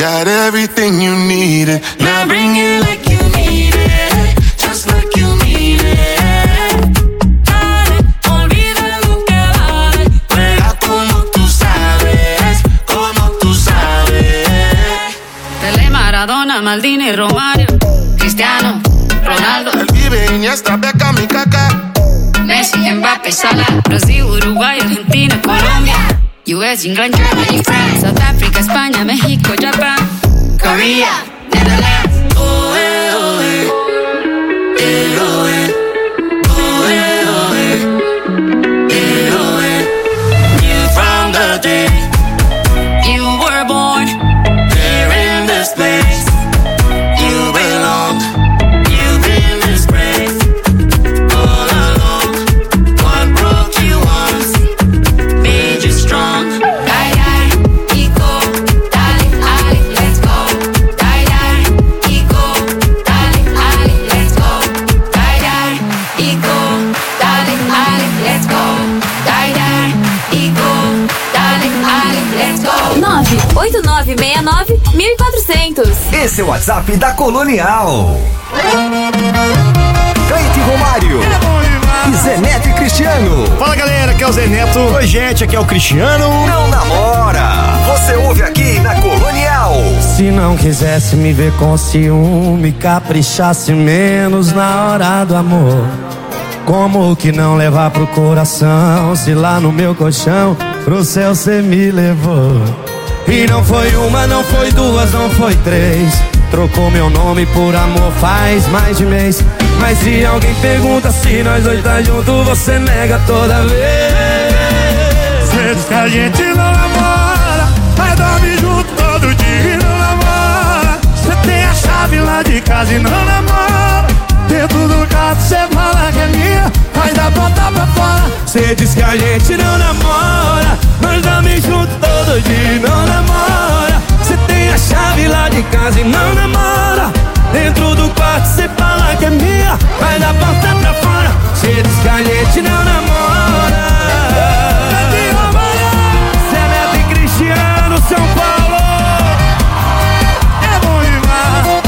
got everything you needed. Now bring it like you need it, just like you need it. Dale, olvida lo que vale, juega como tú sabes, como tú sabes. Pelé, Maradona, Maldini, Romario, Cristiano, Ronaldo. El Pibe, Iniesta, Beckham y Kaká. Messi, Mbappé, Salah. Brasil, Uruguay, Argentina, Colombia. US, England, Germany, France, South Africa, España, México, Japan, Korea, Netherlands. Oh, oh, you from the day you were born. there in this place, you belong. You've been disgraced all along. What broke you once made you strong. Die, die, ego, dale, ali, let's go. Die, die, ego, dale, ali, let's go. Die, die, ego, dale, ali, let's go. Die, die, ego, dale, ali, let's go. 98969-1400. Esse é o WhatsApp da Colonial. Cleite Romário e Zé Neto e Cristiano. Fala galera, aqui é o Zé Neto. Oi gente, aqui é o Cristiano. Não namora, você ouve aqui na Colonial. Se não quisesse me ver com ciúme, caprichasse menos na hora do amor. Como que não levar pro coração, se lá no meu colchão pro céu cê me levou? E não foi uma, não foi duas, não foi três. Trocou meu nome por amor faz mais de mês. Mas se alguém pergunta se nós dois tá junto, você nega toda vez. Cê diz que a gente não namora, mas dorme junto todo dia e não namora. Cê tem a chave lá de casa e não namora. Dentro do carro cê fala que é minha, mas dá botar pra fora. Cê diz que a gente não namora, nós dorme junto todo dia e não namora. Cê tem a chave lá de casa e não namora. Dentro do quarto cê fala que é minha, mas dá porta pra fora. Cê diz que a gente não namora. Zé Neto e Cristiano, São Paulo. É bom demais.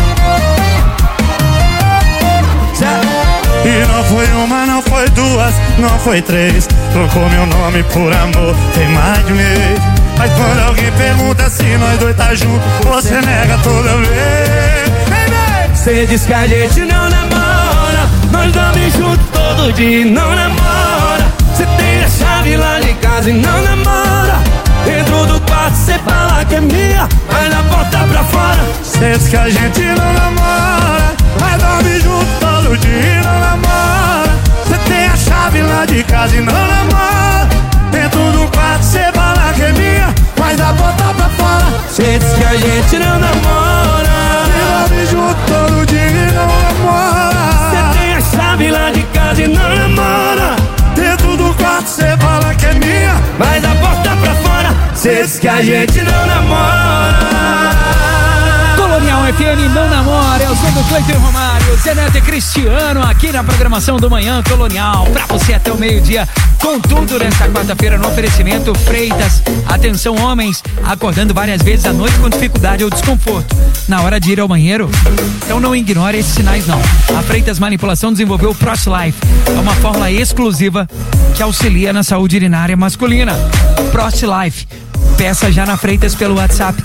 E não foi uma, não foi duas, não foi três. Trocou meu nome por amor, tem mais de um mês. Mas quando alguém pergunta se nós dois tá junto, você nega toda vez. Cê diz que a gente não namora, nós dorme junto todo dia e não namora. Cê tem a chave lá de casa e não namora. Dentro do quarto cê fala que é minha, mas na porta pra fora. Cê diz que a gente não namora, mas dorme junto todo dia e não namora. Cê tem a chave lá de casa e não namora. Dentro do quarto cê fala que é minha, mas a porta pra fora. Cê diz que a gente não namora, dorme junto todo dia e não namora. Cê tem a chave lá de casa e não namora. Dentro do quarto cê fala que é minha, mas a porta pra fora. Cê diz que a gente não namora. Colonial FM não namora, eu sou do Cleito Romário, Zé Neto e Cristiano aqui na programação do Manhã Colonial, pra você até o meio-dia, com tudo nesta quarta-feira no oferecimento Freitas. Atenção homens, acordando várias vezes à noite com dificuldade ou desconforto na hora de ir ao banheiro? Então não ignore esses sinais não. A Freitas Manipulação desenvolveu o Prost Life, é uma fórmula exclusiva que auxilia na saúde urinária masculina. Prost Life. Peça já na Freitas pelo WhatsApp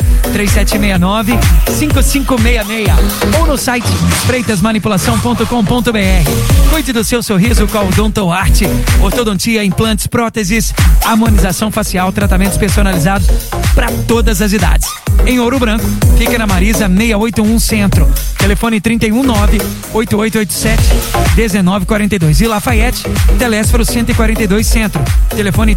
3769-5566 ou no site freitasmanipulação.com.br. Cuide do seu sorriso com a Odonto Arte, ortodontia, implantes, próteses, harmonização facial, tratamentos personalizados para todas as idades. Em Ouro Branco, fica na Marisa 681 Centro. Telefone 319-8887-1942. E Lafayette, Telésforo 142 Centro. Telefone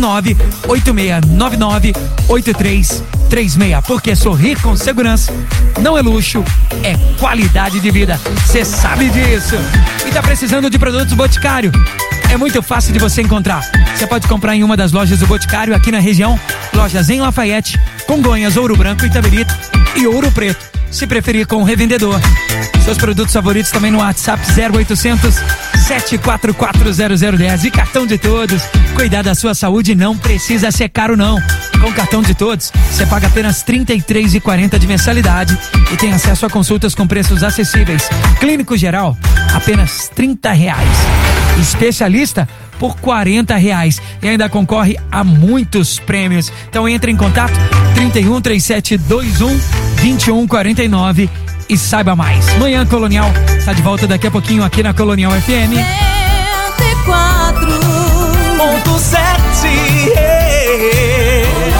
319-8699-8336. Porque sorrir com segurança não é luxo, é qualidade de vida. Cê sabe disso. E tá precisando de produtos Boticário? É muito fácil de você encontrar. Você pode comprar em uma das lojas do Boticário aqui na região. Lojas em Lafayette, Congonhas, Ouro Branco, Itabirito e Ouro Preto. se preferir com o revendedor. Seus produtos favoritos também no WhatsApp 0800 744 0010. E cartão de todos. Cuidar da sua saúde não precisa ser caro não. Com o cartão de todos, você paga apenas R$ 33,40 de mensalidade e tem acesso a consultas com preços acessíveis. Clínico geral, apenas R$30. Especialista, por R$40. E ainda concorre a muitos prêmios. Então entre em contato 31 3721 2149 e saiba mais. Manhã Colonial está de volta daqui a pouquinho aqui na Colonial FM 94.7.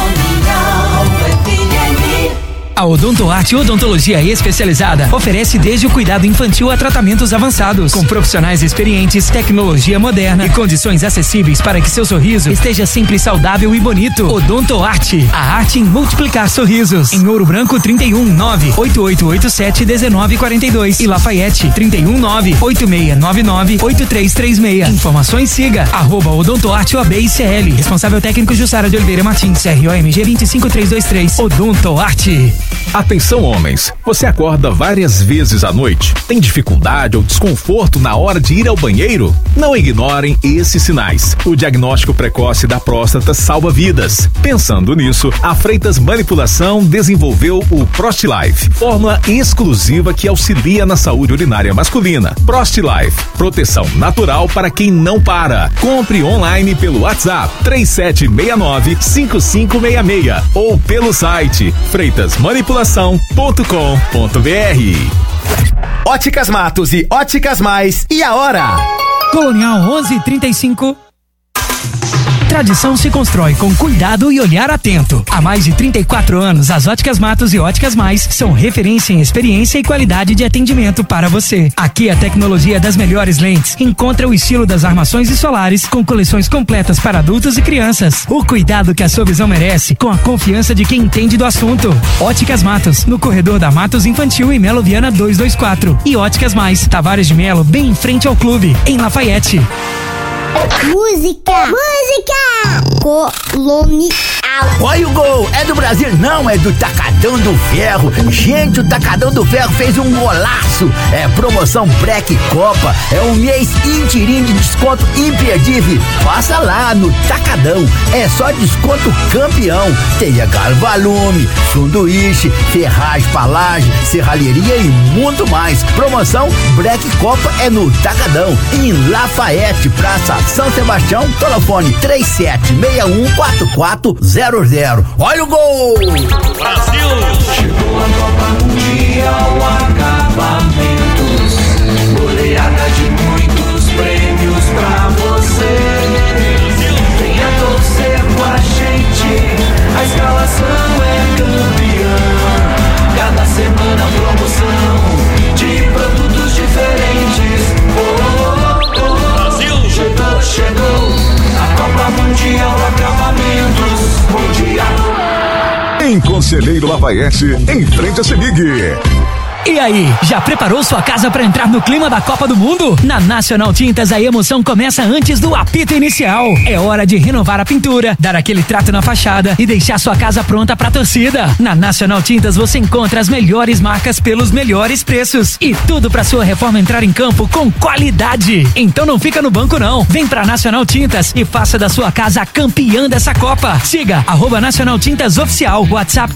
A Odontoarte Odontologia Especializada oferece desde o cuidado infantil a tratamentos avançados, com profissionais experientes, tecnologia moderna e condições acessíveis para que seu sorriso esteja sempre saudável e bonito. Odontoarte, a arte em multiplicar sorrisos. Em Ouro Branco 31 98887 1942 e Lafayette 31 98699 8336. Informações siga @Odontoarte OAB-ICL. Responsável técnico Jussara de Oliveira Martins, CROMG 25323. Odontoarte. Atenção homens, você acorda várias vezes à noite? Tem dificuldade ou desconforto na hora de ir ao banheiro? Não ignorem esses sinais. O diagnóstico precoce da próstata salva vidas. Pensando nisso, a Freitas Manipulação desenvolveu o ProstLife, fórmula exclusiva que auxilia na saúde urinária masculina. ProstLife, proteção natural para quem não para. Compre online pelo WhatsApp 3769-5566 ou pelo site freitasmanipulação.com.br. Óticas Matos e Óticas Mais. E a hora? Colonial 11:35. Tradição se constrói com cuidado e olhar atento. Há mais de 34 anos, as Óticas Matos e Óticas Mais são referência em experiência e qualidade de atendimento para você. Aqui a tecnologia das melhores lentes encontra o estilo das armações e solares com coleções completas para adultos e crianças. O cuidado que a sua visão merece com a confiança de quem entende do assunto. Óticas Matos, no corredor da Matos Infantil em Melo Viana 224. E Óticas Mais, Tavares de Melo, bem em frente ao clube, em Lafayette. Música Colonial. Olha o gol, é do Brasil, não, é do Tacadão do Ferro. Gente, o Tacadão do Ferro fez um golaço. É promoção Black Copa, é um mês inteirinho de desconto imperdível. Passa lá no Tacadão, é só desconto campeão. Tem a Galvalume, sanduíche, ferragem, palagem, serralheria e muito mais. Promoção Black Copa é no Tacadão, em Lafayette, Praça São Sebastião, telefone 3761-4400. Olha o gol! Brasil! Chegou a Copa Mundial Acabamentos. Goleada de muitos prêmios pra você. Venha torcer com a gente. A escalação é campeã. Cada semana promoção de produtos diferentes. Brasil! Chegou a Copa Mundial Acabamentos Mundial. Em Conselheiro Lafayette, em frente a Semig. E aí, já preparou sua casa para entrar no clima da Copa do Mundo? Na Nacional Tintas a emoção começa antes do apito inicial. É hora de renovar a pintura, dar aquele trato na fachada e deixar sua casa pronta pra torcida. Na Nacional Tintas você encontra as melhores marcas pelos melhores preços e tudo pra sua reforma entrar em campo com qualidade. Então não fica no banco não, vem pra Nacional Tintas e faça da sua casa a campeã dessa Copa. Siga @Nacional Tintas Oficial, WhatsApp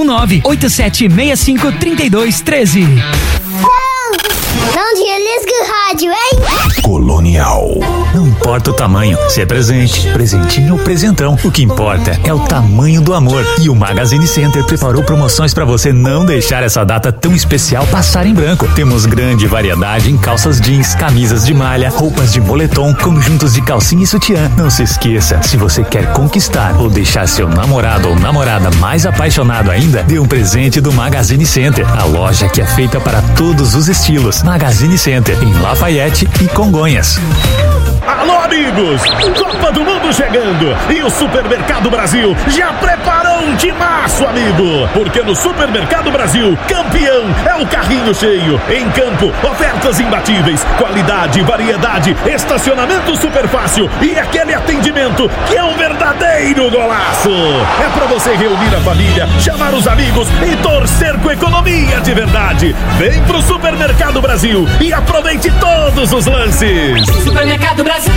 319-8765-3213. Não desliga o rádio, hein? Colonial. Não importa o tamanho, se é presente, presentinho ou presentão. O que importa é o tamanho do amor. E o Magazine Center preparou promoções para você não deixar essa data tão especial passar em branco. Temos grande variedade em calças jeans, camisas de malha, roupas de moletom, conjuntos de calcinha e sutiã. Não se esqueça, se você quer conquistar ou deixar seu namorado ou namorada mais apaixonado ainda, dê um presente do Magazine Center. A loja que é feita para todos os estilos. Magazine Center, em Lafayette e Congonhas. Alô, Alô, amigos! Copa do Mundo chegando e o Supermercado Brasil já preparou um timaço, amigo! Porque no Supermercado Brasil, campeão é o carrinho cheio. Em campo, ofertas imbatíveis, qualidade, variedade, estacionamento super fácil e aquele atendimento que é um verdadeiro golaço. É pra você reunir a família, chamar os amigos e torcer com economia de verdade. Vem pro Supermercado Brasil e aproveite todos os lances. Supermercado Brasil.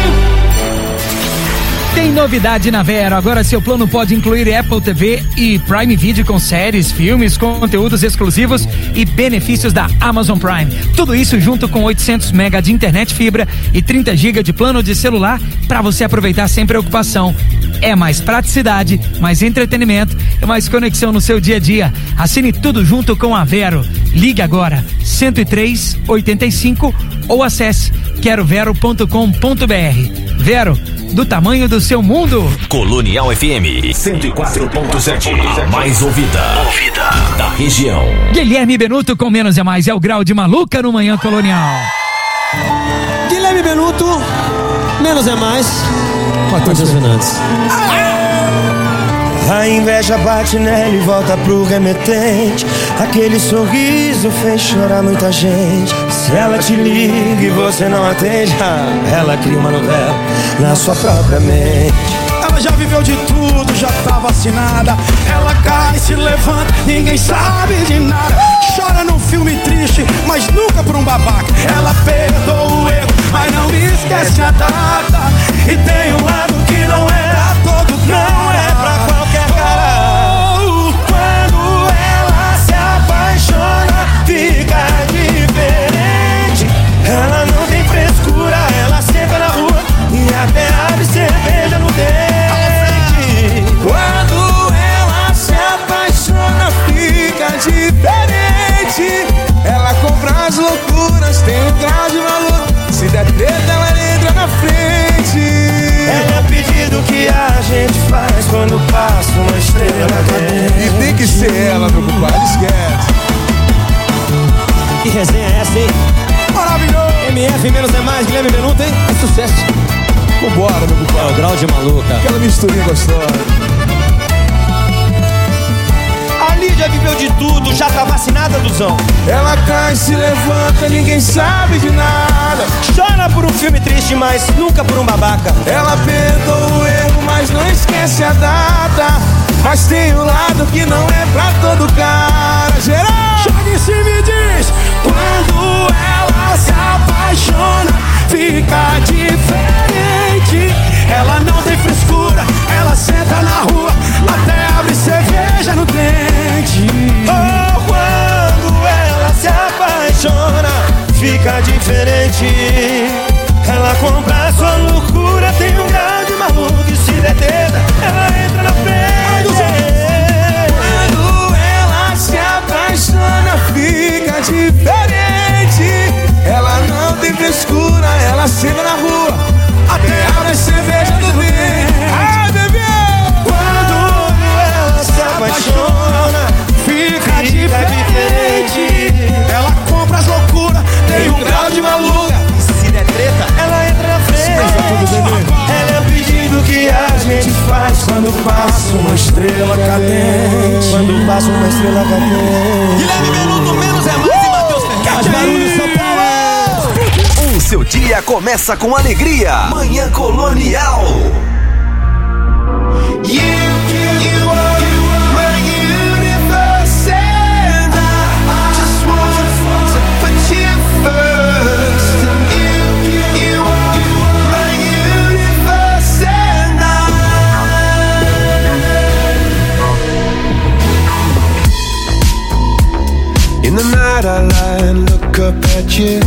Tem novidade na Vero, agora seu plano pode incluir Apple TV e Prime Video com séries, filmes, conteúdos exclusivos e benefícios da Amazon Prime. Tudo isso junto com 800 MB de internet fibra e 30 GB de plano de celular para você aproveitar sem preocupação. É mais praticidade, mais entretenimento e mais conexão no seu dia a dia. Assine tudo junto com a Vero. Ligue agora 103-85 ou acesse querovero.com.br. Vero, do tamanho do seu mundo. Colonial FM 104.7, a mais ouvida da região. Guilherme Benuto com Menos é Mais, é o grau de maluca no Manhã Colonial. Guilherme Benuto, Menos é Mais, Matheus Fernandes. A inveja bate nela e volta pro remetente. Aquele sorriso fez chorar muita gente. Se ela te liga e você não atende, ela cria uma novela na sua própria mente. Ela já viveu de tudo, já tá vacinada. Ela cai, se levanta, ninguém sabe de nada. Chora num filme triste, mas nunca por um babaca. Ela perdoa o erro, mas não esquece a data. E tem um lado que não é pra todo, não é pra qualquer cara. Quando ela se apaixona, fica diferente. Ela não tem frescura, ela senta na rua e até abre cerveja no dente. Quando ela se apaixona, fica diferente. Ela compra as loucuras, tem um grau de valor. Se der treta, ela entra na frente. É o pedido que a gente faz quando passa uma estrela cadente. E tem que ser ela, meu compadre, esquece. Que resenha é essa, hein? Maravilhoso! MF Menos é Mais, Guilherme Benuto, hein? É sucesso. Vambora, meu compadre. É o grau de maluca. Aquela misturinha gostosa. A Lídia viveu de tudo, já tá vacinada, Duzão. Ela cai, se levanta, ninguém sabe de nada. Chora por um filme triste, mas nunca por um babaca. Ela perdoa o erro, mas não esquece a data. Mas tem um lado que não é pra todo cara. Geral, joga em cima e diz: quando ela se apaixona, fica diferente. Ela não tem frescura, ela senta na rua, até abre cerveja no dente. Oh, quando ela se apaixona, fica diferente. Ela compra a sua loucura, tem um grau de maluco. E se der treta, ela entra na frente. Quando ela se apaixona, fica diferente. Ela não tem frescura, ela senta na rua, até abre cerveja no dente. Ai, bebê! Quando ela se apaixona, fica diferente. Ela compra as loucuras, tem um grau de maluca. Se der treta, ela entra na frente. Ela é o pedido que a gente faz quando passa uma estrela cadente. Quando passa uma estrela cadente. Guilherme Benuto, Menos é Mais e Matheus Fernandes. Barulho, São Paulo. O seu dia começa com alegria. Manhã Colonial. In the night I lie and look up at you.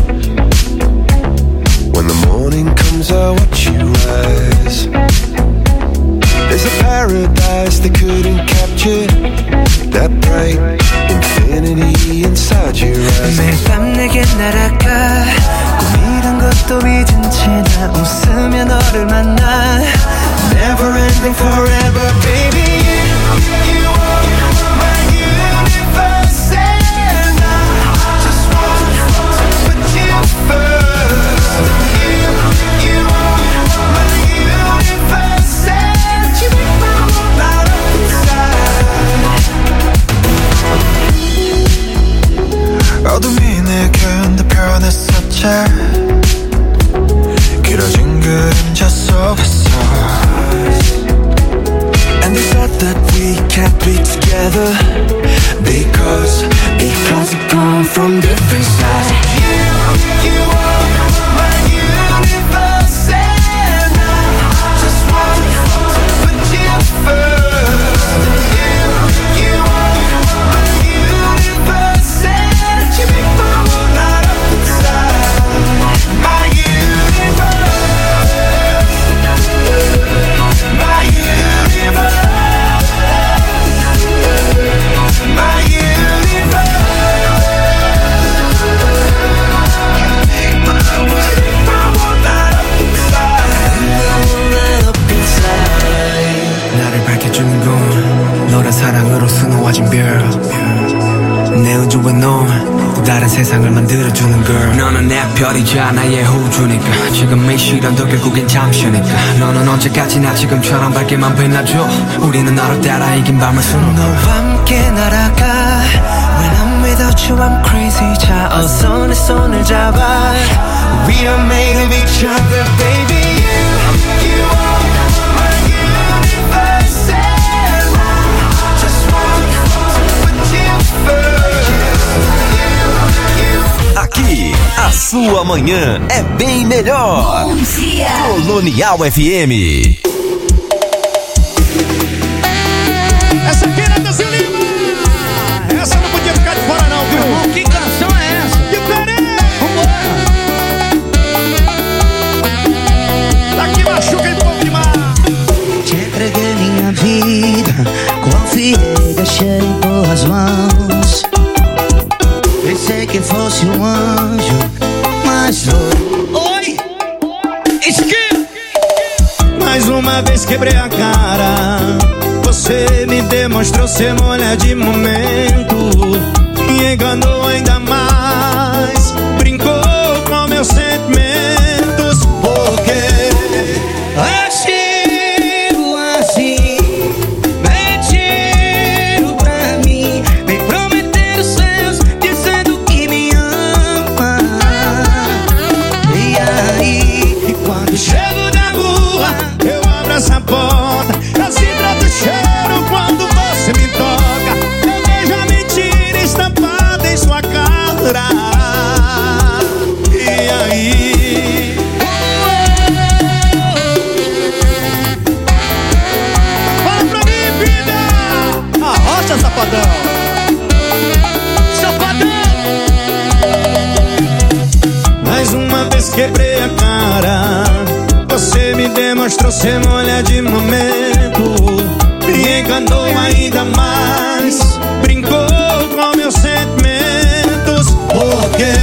When the morning comes I watch you rise. There's a paradise they couldn't capture. That bright infinity inside your eyes. 매일 밤 내게 날아가 꿈이란 것도 잊은 채 나 웃으며 너를 만나. Never ending forever baby. You are my universe and I just want to put you first. You are from different sides. You are my universe, and I just want to put you first. You are my universe, and you make my world light up inside. My universe, my universe. My universe, my world light up inside. 나를 밝혀주는 건 너란 사랑으로 수놓아진 별. 내 우주에 넌 또 다른 세상을 만들어주는 girl. 너는 내 별이자 나의 호주니까 지금 이 시련도 결국엔 잠시니까. 너는 언제까지나 지금처럼 밝게만 빛나줘. 우리는 너를 따라 이긴 밤을 수놓아. 너와 함께 날아가. When I'm without you I'm crazy. 자 어서 내 손을 잡아. We are made of each other baby. You are my universe, and I just want to put you first. Aqui, a sua manhã é bem melhor. Bom dia. Colonial FM. Essa aqui é Natanzinho Lima. Essa não podia ficar de fora não, viu? Que canção é essa? Diferente. Vambora. Daqui machuca e povo demais. Te entreguei minha vida, confiei, deixei em boas mãos. Pensei que fosse um anjo, mas foi. Oi! Esquerda! Mais uma vez quebrei a cara. Você me demonstrou ser mulher de momento. Me enganou ainda mais. Brincou com meus sentimentos. Porque agiu assim, mentiu pra mim, me prometendo céus, dizendo que me ama. E aí, quando chego na rua, eu abro essa porta. Eu sinto o cheiro quando você me toca. Eu vejo a mentira estampada em sua cara. E aí? Fala pra mim, vida! Arrocha, safadão! Mais uma vez quebrei a cara. Você me demonstrou ser mulher de momento. Me enganou ainda mais. Brincou com meus sentimentos. Porque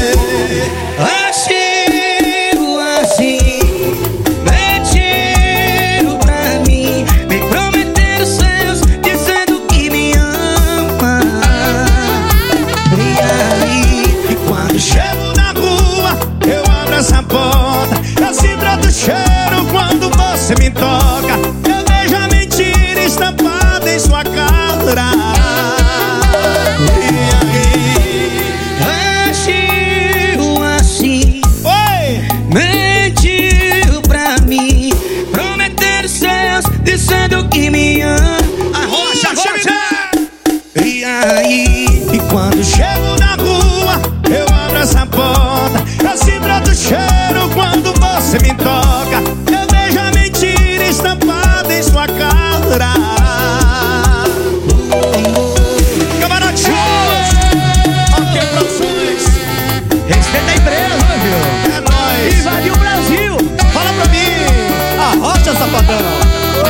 agiu assim, mentiu pra mim, me prometendo céus, dizendo que me ama. E aí, quando chego na rua, eu abro essa porta. Eu sinto o cheiro quando você me toca. Eu vejo a mentira estampada em sua cara. E aí? agiu assim, Oi! mentiu pra mim, prometendo céus, dizendo que me ama. Arrocha, E aí, e quando chego na rua, eu abro essa porta. Eu sinto o cheiro quando você me toca. Eu vejo a mentira estampada em sua cara. Camarote Shows! Ok, produções! Respeita a empresa, viu? É nóis! Invadiu o Brasil! Fala pra mim! Arrocha, safadão!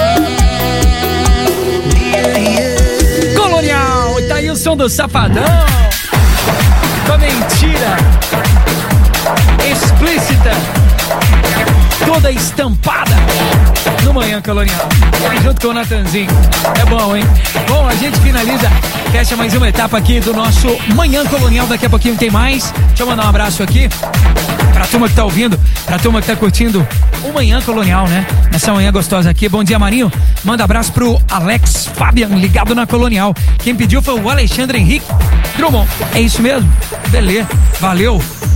Colonial, tá aí o som do Safadão. Com a mentira explícita, toda estampada no Manhã Colonial. Junto com o Natanzinho. É bom, hein? Bom, a gente finaliza, fecha mais uma etapa aqui do nosso Manhã Colonial. Daqui a pouquinho tem mais. Deixa eu mandar um abraço aqui pra turma que tá ouvindo, pra turma que tá curtindo o Manhã Colonial, né? Nessa manhã gostosa aqui. Bom dia, Marinho. Manda abraço pro Alex Fabian, ligado na Colonial. Quem pediu foi o Alexandre Henrique Drummond. É isso mesmo? Beleza. Valeu.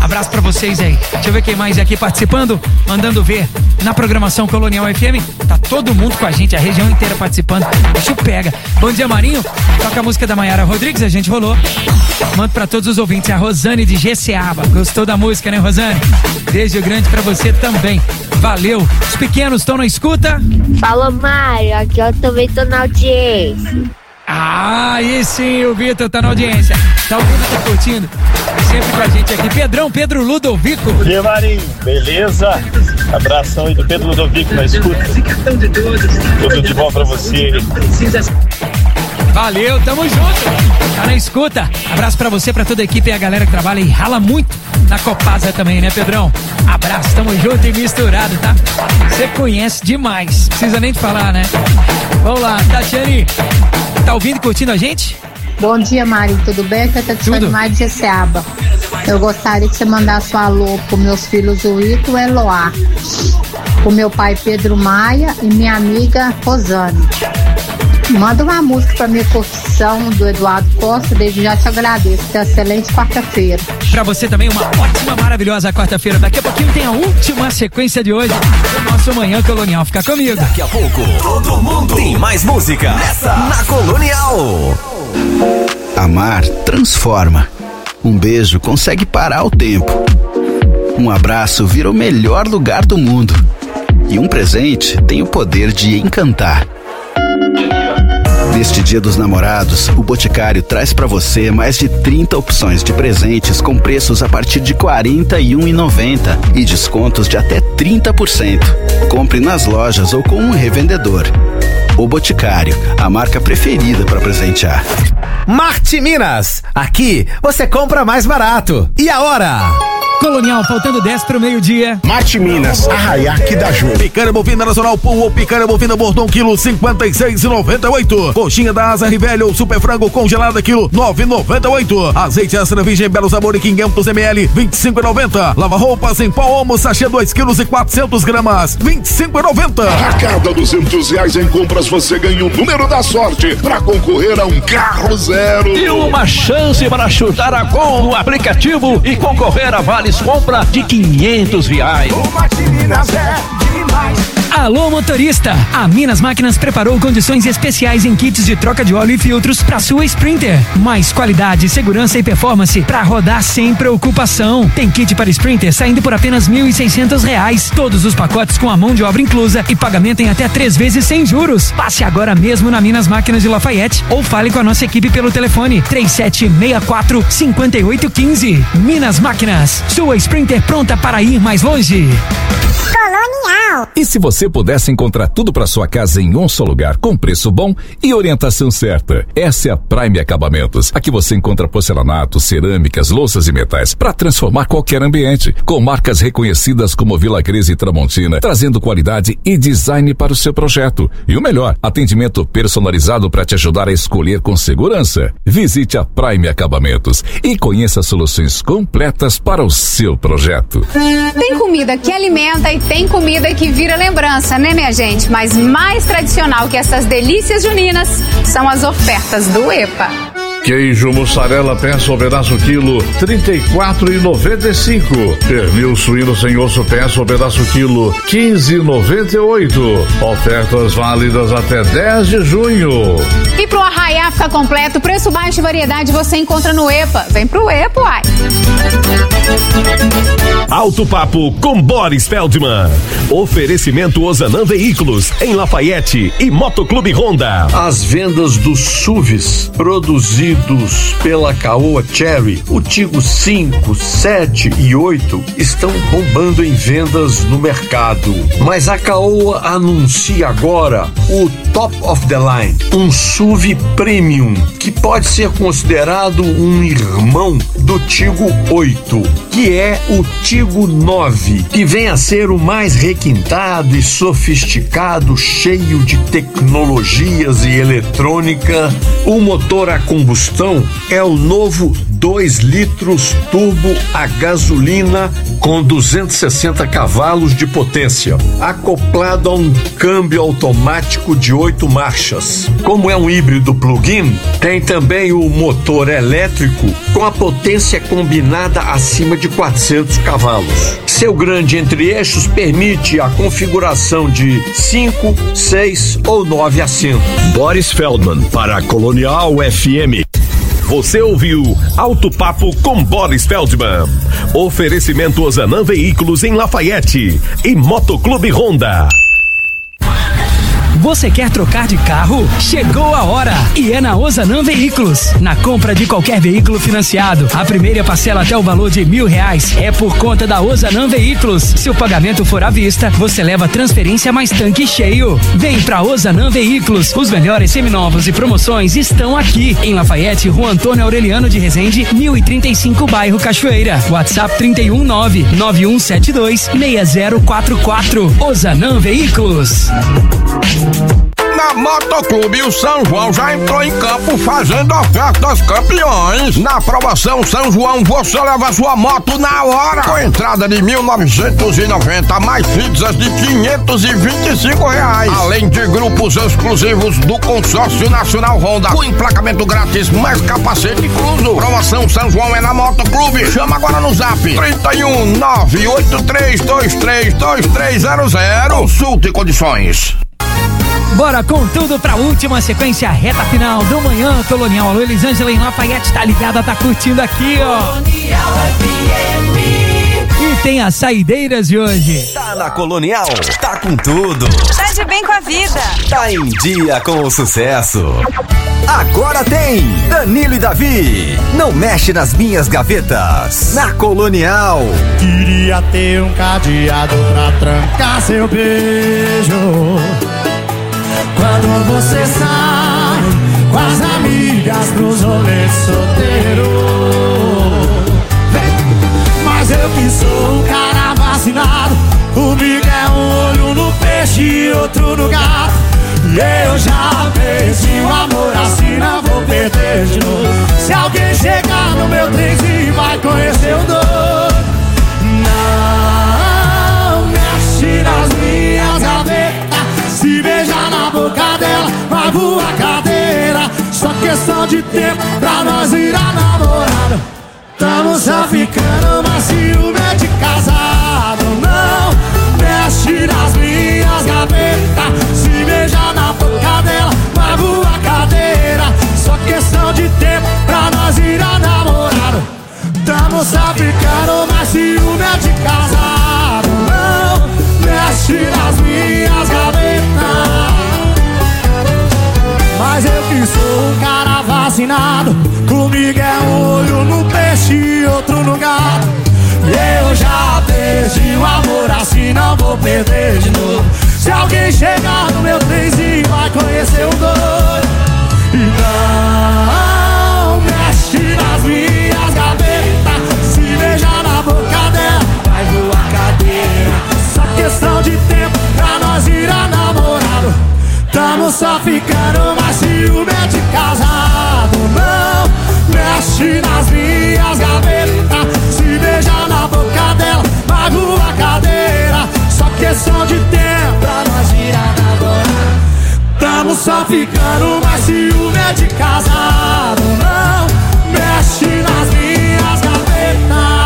Abraço pra vocês aí. Deixa eu ver quem mais aqui participando, mandando ver na programação Colonial FM. Tá todo mundo com a gente, a região inteira participando. Isso pega. Bom dia, Marinho. Toca a música da Mayara Rodrigues, a gente rolou. Mando pra todos os ouvintes, a Rosane de Jeceaba. Gostou da música, né, Rosane? Beijo grande pra você também. Valeu. Os pequenos estão na escuta? Falou, Mário. Aqui eu também tô na audiência. Ah, aí sim, o Vitor tá na audiência. Tá ouvindo, tá curtindo. Sempre com a gente aqui. Pedro Ludovico. Bom dia, Marinho. Beleza? Abração aí do Pedro Ludovico na escuta. Tudo de bom pra você. Valeu, tamo junto. Tá na escuta. Abraço pra você, pra toda a equipe e a galera que trabalha e rala muito na Copasa também, né, Pedrão? Abraço, tamo junto e misturado, tá? Você conhece demais. Precisa nem te falar, né? Vamos lá, Tatiane. Tá ouvindo e curtindo a gente? Bom dia, Mari, tudo bem? Aqui é a Tatiane mais de Jeceaba. Eu gostaria que você mandasse um alô pro meus filhos, o Ito e o Eloá, pro meu pai Pedro Maia e minha amiga Rosane. Manda uma música pra minha curtição do Eduardo Costa, desde já te agradeço. Tenha excelente quarta-feira. Pra você também uma ótima, maravilhosa quarta-feira. Daqui a pouquinho tem a última sequência de hoje do nosso Manhã Colonial. Fica comigo. Daqui a pouco, todo mundo tem mais música na Colonial. Amar transforma. Um beijo consegue parar o tempo. Um abraço vira o melhor lugar do mundo. E um presente tem o poder de encantar. Neste Dia dos Namorados, o Boticário traz para você mais de 30 opções de presentes com preços a partir de R$ 41,90 e descontos de até 30%. Compre nas lojas ou com um revendedor. O Boticário, a marca preferida para presentear. Marte Minas, aqui você compra mais barato. E a hora? Colonial, faltando 10 pro meio-dia. Marte Minas, Arraiaque da Ju. Picanha bovina nacional Pool ou picanha bovina Bordão, quilo 56,98. Coxinha da Asa Rivelli ou super frango congelada, quilo 9,98. Azeite extra virgem Belo Sabor 500 ml, 25,90. Lava roupas em pó Omo, sachê 2 quilos e 400 gramas, 25,90. A cada R$200 em compras você ganha o número da sorte para concorrer a um carro zero. E uma chance para chutar a gol no aplicativo e concorrer a vales compra de R$500. Alô, motorista! A Minas Máquinas preparou condições especiais em kits de troca de óleo e filtros para sua Sprinter. Mais qualidade, segurança e performance para rodar sem preocupação. Tem kit para Sprinter saindo por apenas R$1.600. Todos os pacotes com a mão de obra inclusa e pagamento em até 3 vezes sem juros. Passe agora mesmo na Minas Máquinas de Lafayette ou fale com a nossa equipe pelo telefone 3764-5815. Minas Máquinas, sua Sprinter pronta para ir mais longe. Colonial. E se você pudesse encontrar tudo para sua casa em um só lugar, com preço bom e orientação certa? Essa é a Prime Acabamentos. Aqui você encontra porcelanato, cerâmicas, louças e metais para transformar qualquer ambiente, com marcas reconhecidas como Vila Cres e Tramontina, trazendo qualidade e design para o seu projeto. E o melhor, atendimento personalizado para te ajudar a escolher com segurança. Visite a Prime Acabamentos e conheça soluções completas para o seu projeto. Tem comida que alimenta e tem comida que vira lembrança, né, minha gente? Mas mais tradicional que essas delícias juninas são as ofertas do EPA. Queijo mussarela peça ou pedaço quilo, R$34,95. Pernil suíno sem osso peça ou pedaço quilo, R$15,98. Ofertas válidas até 10 de junho. E pro arraiá ficar completo, preço baixo e variedade você encontra no EPA. Vem pro EPA, uai. Alto Papo com Boris Feldman. Oferecimento Ozanam Veículos em Lafayette e Motoclube Honda. As vendas dos SUVs produzidos pela Caoa Chery, o Tigo 5, 7 e 8 estão bombando em vendas no mercado. Mas a Caoa anuncia agora o Top of the Line, um SUV Premium, que pode ser considerado um irmão do Tigo 8, que é o Tigo 9, que vem a ser o mais requintado e sofisticado, cheio de tecnologias e eletrônica. O motor a combustão é o novo 2 litros turbo a gasolina com 260 cavalos de potência, acoplado a um câmbio automático de 8 marchas. Como é um híbrido plug-in, tem também o motor elétrico com a potência combinada acima de de 400 cavalos. Seu grande entre-eixos permite a configuração de 5, 6 ou 9 assentos. Boris Feldman para a Colonial FM. Você ouviu Alto Papo com Boris Feldman. Oferecimento Ozanam Veículos em Lafayette e Motoclube Honda. Você quer trocar de carro? Chegou a hora! E é na Ozanam Veículos. Na compra de qualquer veículo financiado, a primeira parcela até o valor de R$1.000 é por conta da Ozanam Veículos. Se o pagamento for à vista, você leva transferência mais tanque cheio. Vem pra Ozanam Veículos. Os melhores seminovos e promoções estão aqui. Em Lafayette, Rua Antônio Aureliano de Resende, 1035, bairro Cachoeira. WhatsApp 319-9172-6044. Ozanam Veículos. Na Motoclube, o São João já entrou em campo fazendo ofertas campeões. Na promoção São João, você leva sua moto na hora. Com entrada de R$1.990, mais fitas de R$525. Além de grupos exclusivos do Consórcio Nacional Honda, com emplacamento grátis, mais capacete incluso. Promoção São João é na Motoclube. Chama agora no Zap 31983232300. Consulte condições. Bora com tudo pra última sequência, reta final do Manhã Colonial. Alô, Elisângela em Lafayette, tá ligada, tá curtindo aqui, ó. E tem as saideiras de hoje. Tá na Colonial, tá com tudo. Tá de bem com a vida. Tá em dia com o sucesso. Agora tem Danilo e Davi. Não mexe nas minhas gavetas. Na Colonial. Queria ter um cadeado pra trancar seu beijo. Quando você sai com as amigas pros rolês solteiro. Mas eu que sou um cara vacinado, comigo é um olho no peixe e outro no gato. E eu já perdi o amor assim, não vou perder de novo. Se alguém chegar no meu trenzinho vai conhecer o dono. Não mexe nas minhas gavetas, se beijar na boca dela, vai voar cadeira. Só questão de tempo pra nós virar namorado. Tamo só ficando, mas ciúme é de casado. Não mexe nas minhas gavetas, se beijar na boca dela, vai voar cadeira. Só questão de tempo pra nós virar namorado. Tamo só ficando, mas ciúme é de casado. Não mexe nas minhas gavetas. Mas eu que sou um cara vacinado, comigo é um olho no peixe e outro no gato. E eu já perdi o amor assim, não vou perder de novo. Se alguém chegar no meu trenzinho vai conhecer o doido. E não mexe nas minhas gavetas, se beijar na boca dela vai voar cadeira. Só questão de tempo pra nós virar namorado. Tamo só ficando, mas ciúme é de casado. Não mexe nas minhas gavetas, se beijar na boca dela vai voar cadeira. Só questão de tempo pra nós virar namorado. Tamo só ficando, mas ciúme é de casado. Não mexe nas minhas gavetas.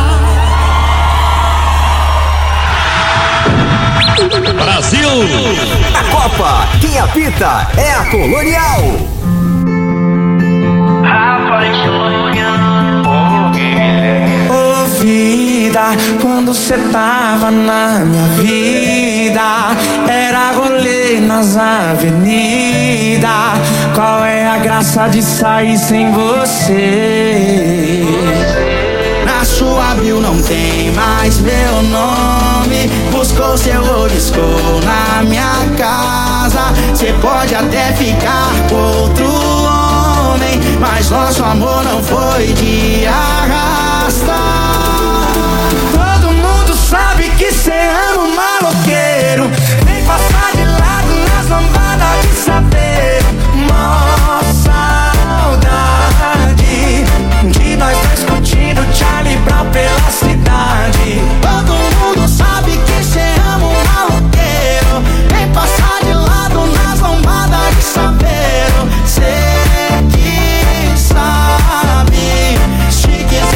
Brasil! A Copa, quem apita é a Colonial. Ô vida, quando cê tava na minha vida, era rolê nas avenidas. Qual é a graça de sair sem você? Na sua bio não tem mais meu nome. Buscou seu obiscou na minha casa. Cê pode até ficar com outro homem, mas nosso amor não foi de arrasta. Todo mundo sabe que cê ama um maloqueiro. Nem passar de lado nas lambadas de saber. Mó saudade de nós dois curtindo Charlie Brown pela cidade. Todo mundo sabe que cê ama um maloqueiro. Nem passar de lado nas lambadas de saber. Cê que sabe, chique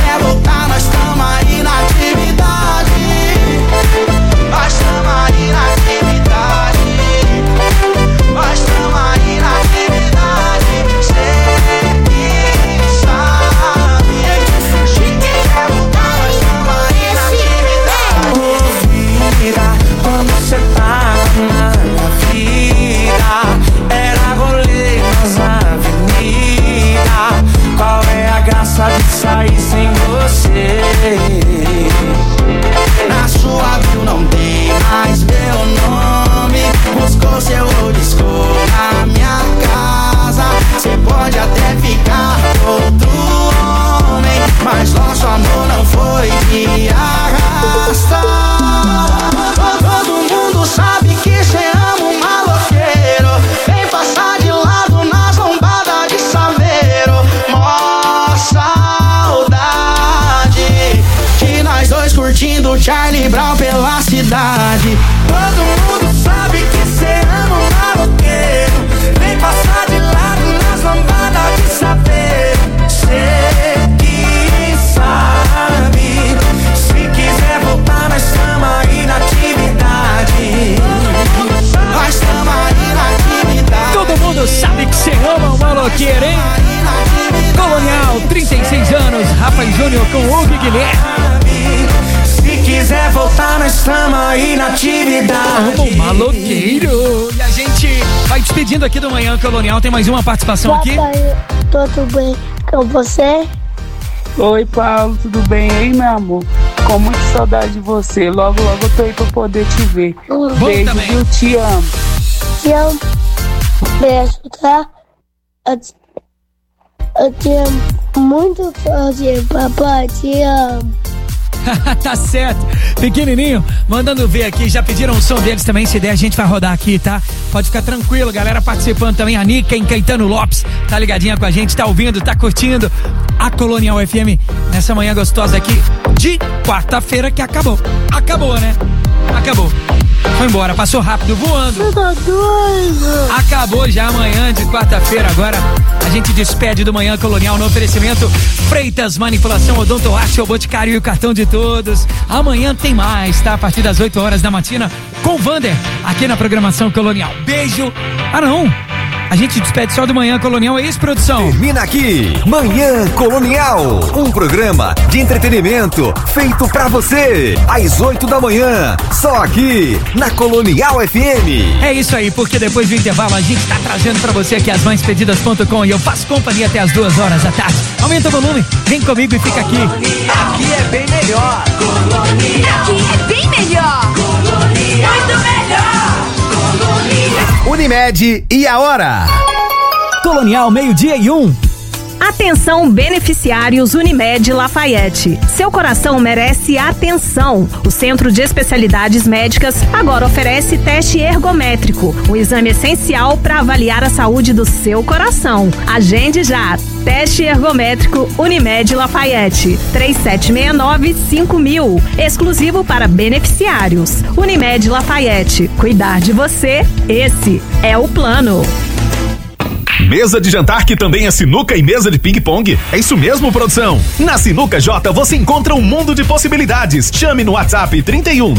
graça de sair sem você. Na sua bio não tem mais meu nome. Buscou seu old school na minha casa. Cê pode até ficar com outro homem, mas nosso amor não foi de arrasta. Todo mundo sabe que cê ama um maloqueiro. Vem passar de lado nas lombadas de Saveiro. Mó saudade de nós dois curtindo Charlie Brown pela cidade. Todo mundo sabe que cê ama um maloqueiro. Vem passar de lado nas lombadas de Saveiro. Cê que sabe. Se quiser voltar, nós tamo aí na atividade. Nós tamo aí na atividade. Todo mundo sabe que você ama o maloqueiro, hein? Colonial, 36 anos, Rafa Júnior com o Guilherme. Se quiser voltar, nós estamos aí na atividade. Amo maloqueiro. E a gente vai despedindo aqui do Manhã Colonial. Tem mais uma participação aqui. Tudo bem com você? Oi, Paulo, tudo bem aí, meu amor? Com muita saudade de você. Logo, logo eu tô aí pra poder te ver. Beijo, também. viu? Te amo. Te amo. Beijo, tá? Eu te amo muito, papai. Te amo. Tá certo. Pequenininho, mandando ver aqui. Já pediram o som deles também. Se der, a gente vai rodar aqui, tá? Pode ficar tranquilo, galera participando também. A Nica em Caetano Lopes tá ligadinha com a gente, tá ouvindo, tá curtindo a Colonial FM nessa manhã gostosa aqui de quarta-feira que acabou. Acabou, né? Acabou. Foi embora, passou rápido, voando. Você tá doido? Acabou já amanhã de quarta-feira. Agora a gente despede do Manhã Colonial no oferecimento Freitas Manipulação Odontoarte, o Boticário e o cartão de todos. Amanhã tem mais, tá? A partir das 8 horas da matina com o Vander aqui na programação Colonial. Beijo. Ah, não. A gente despede só do Manhã Colonial, é isso, produção? Termina aqui, Manhã Colonial, um programa de entretenimento feito pra você, às 8 da manhã, só aqui na Colonial FM. É isso aí, porque depois do intervalo a gente tá trazendo pra você aqui as mãespedidas.com e eu faço companhia até as 2 horas da tarde. Aumenta o volume, vem comigo e fica aqui. Aqui é bem melhor. Aqui é bem melhor. Muito melhor. Unimed e a hora? Colonial, 12:01. Atenção, beneficiários Unimed Lafayette. Seu coração merece atenção. O Centro de Especialidades Médicas agora oferece teste ergométrico, um exame essencial para avaliar a saúde do seu coração. Agende já. Teste ergométrico Unimed Lafayette. 3769-5000. Exclusivo para beneficiários. Unimed Lafayette. Cuidar de você, esse é o plano. Mesa de jantar que também é sinuca e mesa de ping-pong? É isso mesmo, produção? Na Sinuca J você encontra um mundo de possibilidades. Chame no WhatsApp 31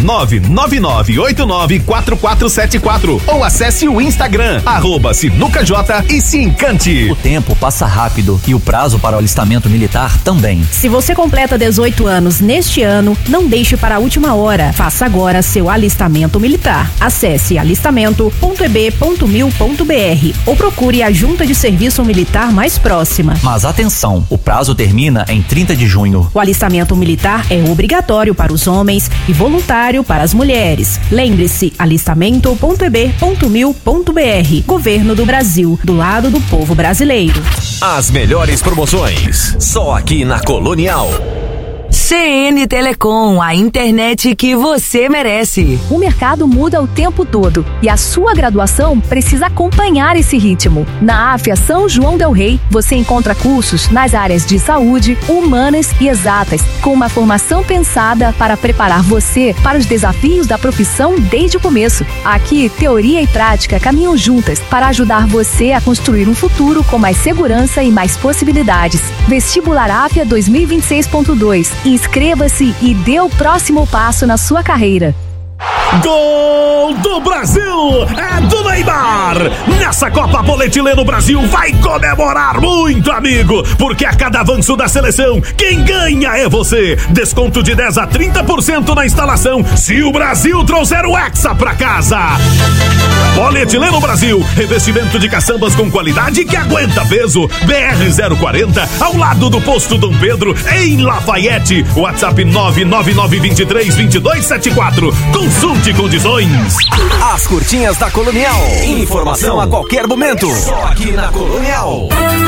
999894474 ou acesse o Instagram @SinucaJ e se encante. O tempo passa rápido e o prazo para o alistamento militar também. Se você completa 18 anos neste ano, não deixe para a última hora. Faça agora seu alistamento militar. Acesse alistamento.eb.mil.br ou procure a Junta de Serviço Militar mais próxima. Mas atenção, o prazo termina em 30 de junho. O alistamento militar é obrigatório para os homens e voluntário para as mulheres. Lembre-se, alistamento.eb.mil.br. Governo do Brasil, do lado do povo brasileiro. As melhores promoções, só aqui na Colonial. CN Telecom, a internet que você merece. O mercado muda o tempo todo e a sua graduação precisa acompanhar esse ritmo. Na AFIA São João del Rei, você encontra cursos nas áreas de saúde, humanas e exatas, com uma formação pensada para preparar você para os desafios da profissão desde o começo. Aqui, teoria e prática caminham juntas para ajudar você a construir um futuro com mais segurança e mais possibilidades. Vestibular AFIA 2026.2. Inscreva-se e dê o próximo passo na sua carreira. Gol do Brasil! É do Neymar! Nessa Copa Polietileno Brasil vai comemorar muito, amigo! Porque a cada avanço da seleção, quem ganha é você! Desconto de 10 a 30% na instalação se o Brasil trouxer o Hexa pra casa! Polietileno Brasil, revestimento de caçambas com qualidade que aguenta peso. BR 040, ao lado do posto Dom Pedro, em Lafayette. WhatsApp 999232274. Consulte condições. As curtinhas da Colonial. Informação a qualquer momento. Só aqui na Colonial.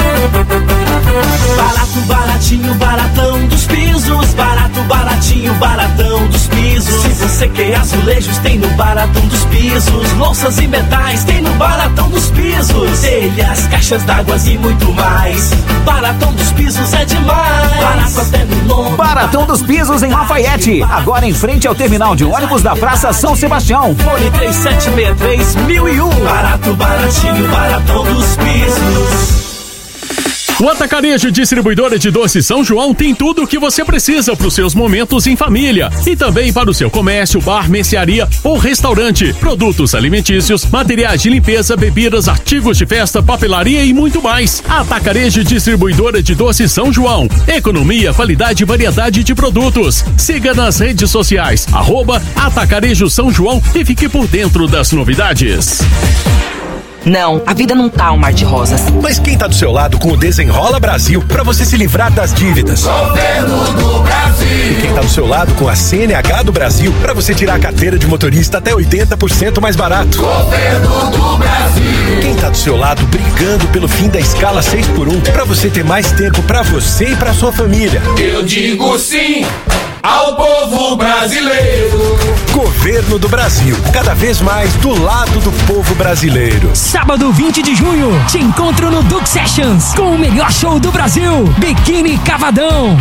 Barato, baratinho, baratão dos pisos. Barato, baratinho, baratão dos pisos. Se você quer azulejos, tem no Baratão dos Pisos. Louças e metais, tem no Baratão dos Pisos. Telhas, caixas d'água e muito mais. Baratão dos Pisos é demais. Barato até no nome. Baratão dos Pisos em Lafayette. Agora em frente ao terminal de ônibus da Praça São Sebastião. Fone 3763-1001. Barato, baratinho, baratão dos pisos. O Atacarejo Distribuidora de Doces São João tem tudo o que você precisa para os seus momentos em família e também para o seu comércio, bar, mercearia ou restaurante. Produtos alimentícios, materiais de limpeza, bebidas, artigos de festa, papelaria e muito mais. Atacarejo Distribuidora de Doces São João. Economia, qualidade e variedade de produtos. Siga nas redes sociais @Atacarejo São João e fique por dentro das novidades. Não, a vida não tá um mar de rosas. Mas quem tá do seu lado com o Desenrola Brasil pra você se livrar das dívidas? Governo do Brasil. E quem tá do seu lado com a CNH do Brasil pra você tirar a carteira de motorista até 80% mais barato? Governo do Brasil. Quem tá do seu lado brigando pelo fim da escala 6x1 pra você ter mais tempo pra você e pra sua família? Eu digo sim ao povo brasileiro. Governo do Brasil, cada vez mais do lado do povo brasileiro. Sábado 20 de junho, te encontro no Duke Sessions com o melhor show do Brasil, Biquíni Cavadão.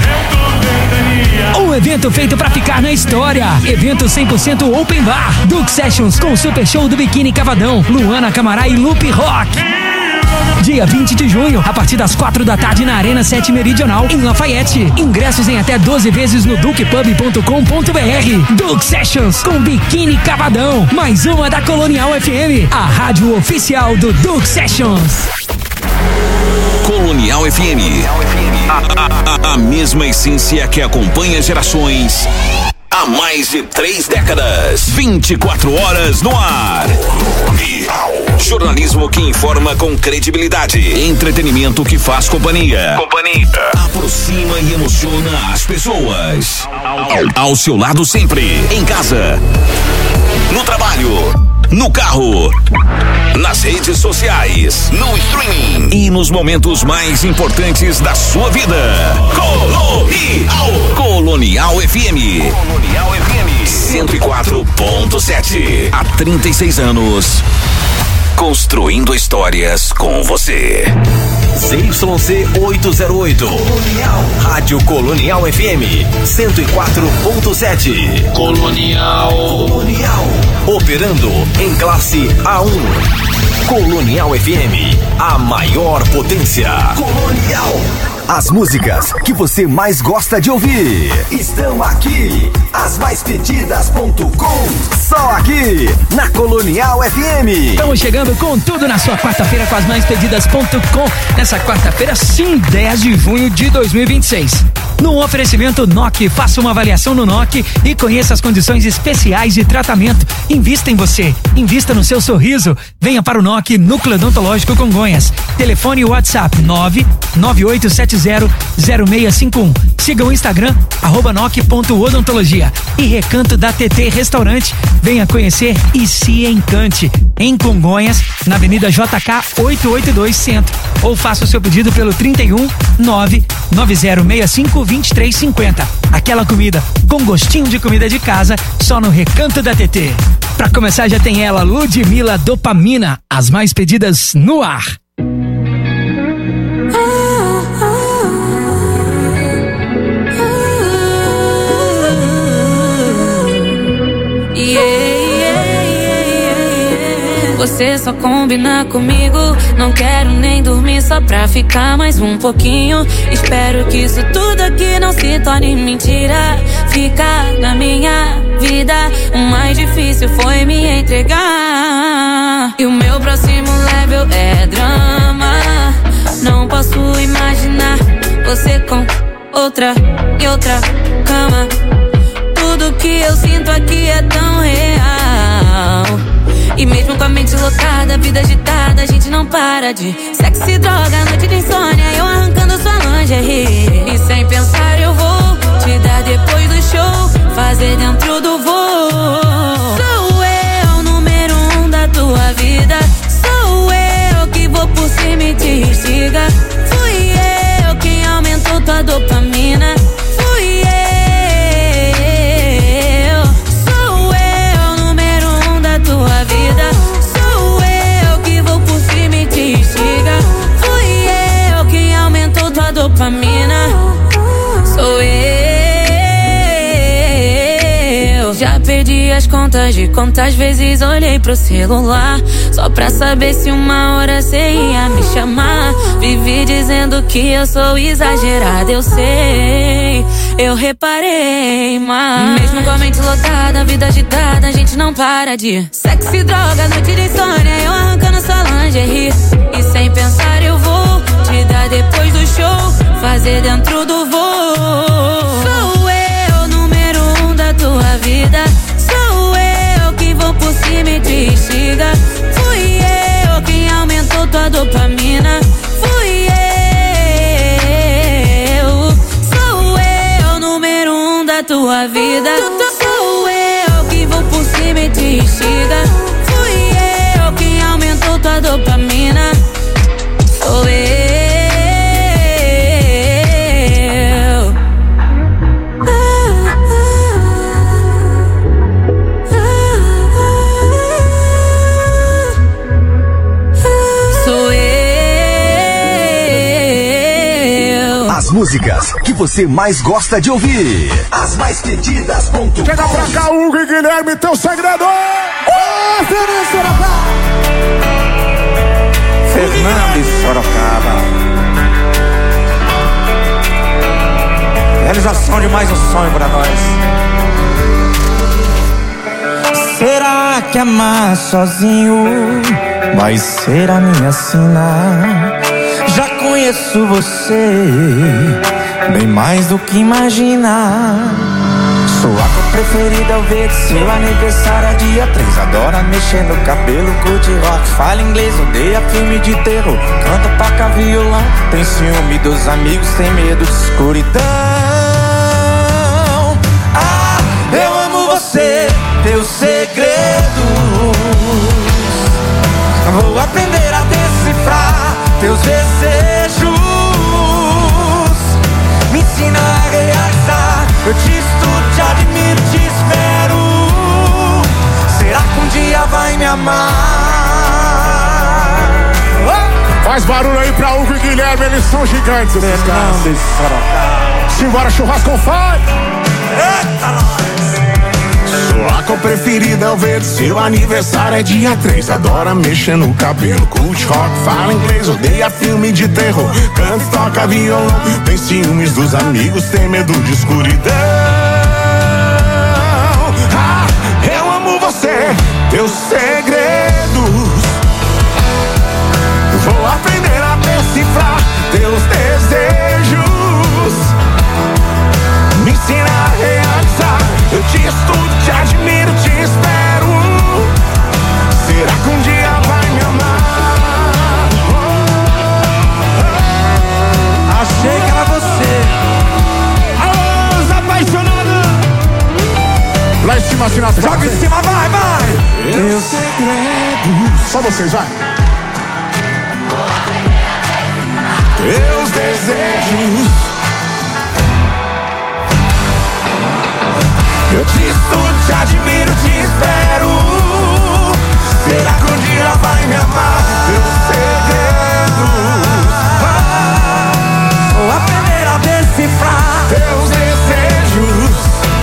Um evento feito pra ficar na história. Evento 100% open bar. Duke Sessions com o super show do Biquíni Cavadão, Luana Camará e Lupe Rock. Dia 20 de junho, a partir das 4 da tarde na Arena 7 Meridional, em Lafayette. Ingressos em até 12 vezes no dukepub.com.br. Duke Sessions com Biquíni Cavadão. Mais uma da Colonial FM, a rádio oficial do Duke Sessions. Colonial FM. A mesma essência que acompanha gerações há mais de 3 décadas. 24 horas no ar. Jornalismo que informa com credibilidade. Entretenimento que faz companhia. Aproxima e emociona as pessoas. Ao seu lado sempre. Em casa. No trabalho. No carro. Nas redes sociais. No streaming. E nos momentos mais importantes da sua vida. Colonial FM. 104.7. Há 36 anos. Construindo histórias com você. ZYC 808. Rádio Colonial FM 104.7. Colonial. Operando em classe A1. Colonial FM, a maior potência. Colonial. As músicas que você mais gosta de ouvir estão aqui. As mais pedidas.com. Só aqui na Colonial FM. Estamos chegando com tudo na sua quarta-feira com as mais pedidas.com. Nessa quarta-feira, sim, 10 de junho de 2026. No oferecimento NOC, faça uma avaliação no NOC e conheça as condições especiais de tratamento. Invista em você, invista no seu sorriso. Venha para o NOC, Núcleo Odontológico Congonhas. Telefone e WhatsApp 998700651. Siga o Instagram @noc.odontologia e Recanto da TT Restaurante. Venha conhecer e se encante. Em Congonhas, na Avenida JK 882 Centro. Ou faça o seu pedido pelo 31 99065 2350. Aquela comida com gostinho de comida de casa, só no Recanto da TT. Pra começar, já tem ela, Ludmilla Dopamina, as mais pedidas no ar. Você só combina comigo. Não quero nem dormir só pra ficar mais um pouquinho. Espero que isso tudo aqui não se torne mentira. ficar na minha vida. O mais difícil foi me entregar. E o meu próximo level é drama. Não posso imaginar você com outra e outra cama. Tudo que eu sinto aqui é tão real. E mesmo com a mente lotada, vida agitada, a gente não para de sexo e droga, noite de insônia, eu arrancando sua lingerie. E sem pensar eu vou te dar depois do show, fazer dentro do voo. Sou eu, número 1 da tua vida. Sou eu que vou por cima e te instiga. Fui eu quem aumentou tua dopamina. Fui eu. Sou eu, número 1 da tua vida. Sou eu que vou por cima e te instiga. Fui eu quem aumentou tua dopamina. Sou eu. Já perdi as contas de quantas vezes olhei pro celular só pra saber se uma hora cê ia me chamar. Vivi dizendo que eu sou exagerada, eu sei, eu reparei, mas mesmo com a mente lotada, vida agitada, a gente não para de sexo e droga, noite de insônia, eu arrancando sua lingerie. E sem pensar eu vou te dar depois do show, fazer dentro do voo. Sou eu, número 1 da tua vida. Sou eu que vou por cima e te instiga. Fui eu quem aumentou tua dopamina. Fui eu. Sou eu, número 1 da tua vida. Sou eu que vou por cima e te instiga. Fui eu quem aumentou tua dopamina. Sou eu. As músicas que você mais gosta de ouvir. As mais pedidas. Chega pra cá, Hugo e Guilherme, teu segredo! Fernando Sorocaba! Fernando e Sorocaba. Realização de mais um sonho pra nós. Será que amar sozinho vai ser a minha sina? Já conheço você bem mais do que imaginar. Sua cor preferida é o verde, seu aniversário é dia 3. Adora mexer no cabelo, curte rock, fala inglês, odeia filme de terror, canta, toca violão, tem ciúme dos amigos, tem medo de escuridão. Ah, eu amo você, teus segredos. Vou aprender a decifrar teus desejos. Me ensina a realizar. Eu te estudo, te admiro, te espero. Será que um dia vai me amar? Faz barulho aí pra Hugo e Guilherme, eles são gigantes, esses caras. Simbora, churrasco on fire! Eita, nós! Sua cor preferida é o verde, seu aniversário é dia 3. Adora mexer no cabelo, curte rock, fala inglês, odeia filme de terror, canta, toca violão, tem ciúmes dos amigos, tem medo de escuridão. Ah, eu amo você, teus segredos. Vou aprender a decifrar teus desejos. Me ensina a realizar. Eu te estudo, te admiro, te espero. Será que um dia vai me amar? Achei que era você. Alô, os apaixonados! Lá em cima, assim na frente. Joga em cima, vai, vai! Teus segredos. Só vocês, vai. Teus desejos. Eu te estudo, te admiro, te espero. Será que um dia vai me amar? Teus segredos. Vou aprender a decifrar teus desejos.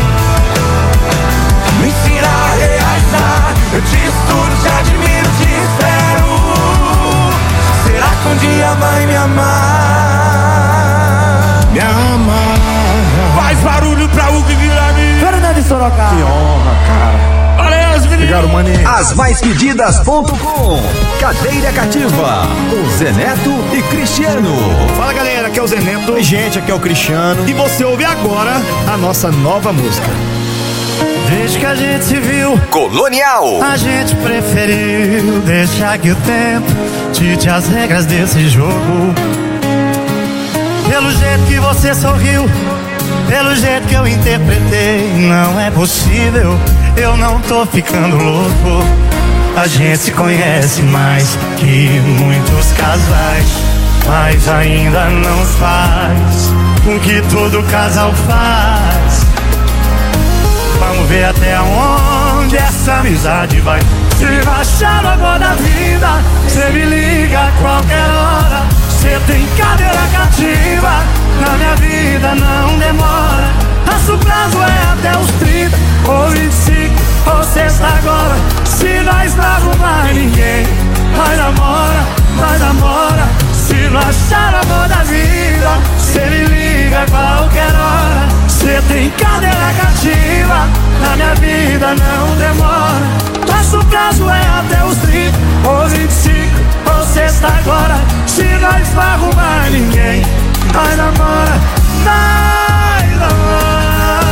Me ensina a realizar. Eu te estudo, te admiro, te espero. Será que um dia vai me amar? Sorocaba. Que honra, cara. Valeu, os meninos. Obrigado, maninho. As maispedidas.com. Cadeira cativa. Com Zé Neto e Cristiano. Fala, galera, aqui é o Zé Neto. Oi, gente, aqui é o Cristiano. E você ouve agora a nossa nova música. Desde que a gente se viu, Colonial. a gente preferiu deixar que o tempo dite as regras desse jogo. Pelo jeito que você sorriu, pelo jeito que eu interpretei, não é possível, eu não tô ficando louco. A gente se conhece mais que muitos casais, mas ainda não faz o que todo casal faz. Vamos ver até onde essa amizade vai. Se rachar a boa da vida, cê me liga a qualquer hora. Cê tem cadeira cativa, na minha vida não demora. Nosso prazo é até os 30 ou 25 ou sexta agora. Se nós não arrumar ninguém, vai namora, vai namora. Se não achar a boa da vida, cê me liga a qualquer hora. Cê tem cadeira cativa, na minha vida não demora. Nosso prazo é até os 30 ou 25 ou sexta agora. Se nós não arrumar ninguém, nós namora, nós namora.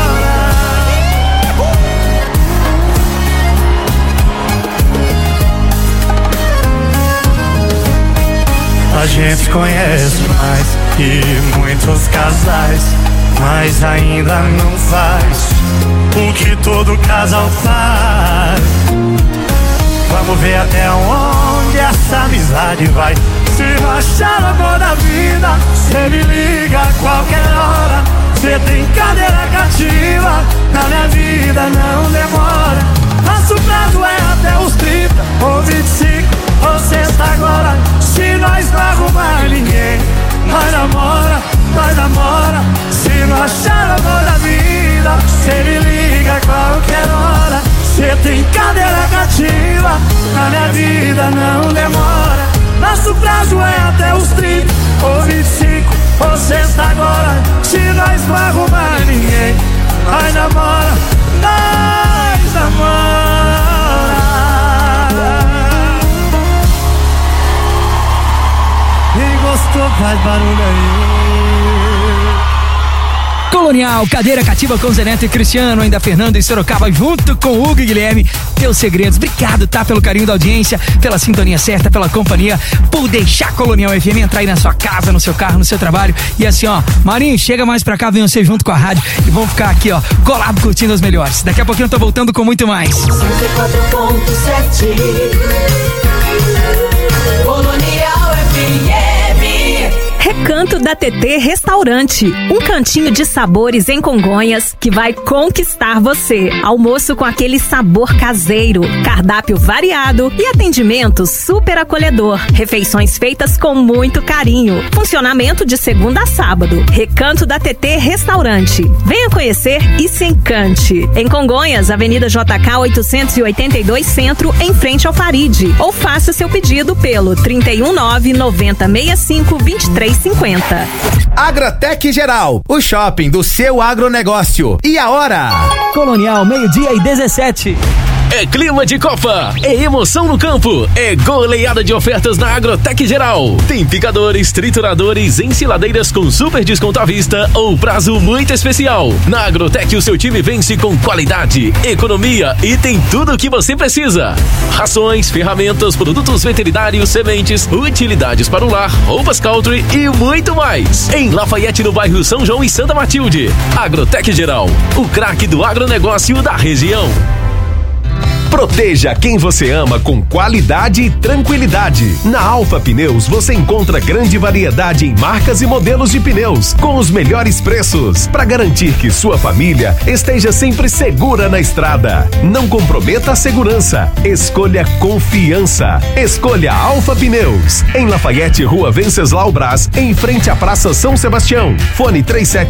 A gente conhece mais que muitos casais, mas ainda não faz o que todo casal faz. Vamos ver até onde essa amizade vai. Se rachar a boa da vida, cê me liga a qualquer hora. Cê tem cadeira cativa, na minha vida não demora. Nosso prazo é até os 30 ou 25 ou sexta agora. Se nós não arrumar ninguém, nós namora, nós namora. Se não achar a boa da vida, cê me liga a qualquer hora. Cê tem cadeira cativa, na minha vida não demora. Nosso prazo é até os 30 ou 25 ou sexta agora. Se nós não arrumar ninguém, nós namora, nós namora. Quem gostou faz barulho aí. Colonial, cadeira cativa com Zé Neto e Cristiano, ainda Fernando e Sorocaba junto com o Hugo e Guilherme. Teus segredos, obrigado, tá? Pelo carinho da audiência, pela sintonia certa, pela companhia, por deixar Colonial FM entrar aí na sua casa, no seu carro, no seu trabalho. E assim, ó, Marinho, chega mais pra cá, vem você junto com a rádio e vamos ficar aqui, ó, colado curtindo as melhores. Daqui a pouquinho eu tô voltando com muito mais. 104.7 Colonial FM. Recanto da TT Restaurante, um cantinho de sabores em Congonhas que vai conquistar você. Almoço com aquele sabor caseiro, cardápio variado e atendimento super acolhedor. Refeições feitas com muito carinho. Funcionamento de segunda a sábado. Recanto da TT Restaurante. Venha conhecer e se encante. Em Congonhas, Avenida JK 882 Centro, em frente ao Faride. Ou faça seu pedido pelo 319-9065-2350. Agrotec Geral, o shopping do seu agronegócio. E a hora? Colonial, 12:17. É clima de Copa, é emoção no campo, é goleada de ofertas na Agrotec Geral. Tem picadores, trituradores, ensiladeiras com super desconto à vista ou prazo muito especial. Na Agrotec o seu time vence com qualidade, economia e tem tudo o que você precisa. Rações, ferramentas, produtos veterinários, sementes, utilidades para o lar, roupas country e muito mais. Em Lafayette, no bairro São João e Santa Matilde. Agrotec Geral, o craque do agronegócio da região. Proteja quem você ama com qualidade e tranquilidade. Na Alfa Pneus você encontra grande variedade em marcas e modelos de pneus com os melhores preços para garantir que sua família esteja sempre segura na estrada. Não comprometa a segurança. Escolha confiança. Escolha Alfa Pneus. Em Lafayette, Rua Venceslau Braz, em frente à Praça São Sebastião. Fone